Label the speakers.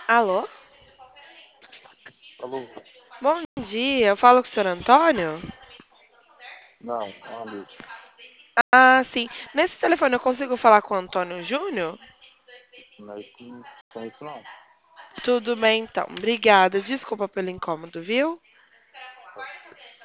Speaker 1: Alô?
Speaker 2: Alô?
Speaker 1: Bom dia, eu falo com o senhor Antônio?
Speaker 2: Não, Anderson.
Speaker 1: Ah, sim. Nesse telefone eu consigo falar com o Antônio Júnior?
Speaker 2: Mas não conheço não.
Speaker 1: Tudo bem, então. Obrigada. Desculpa pelo incômodo, viu?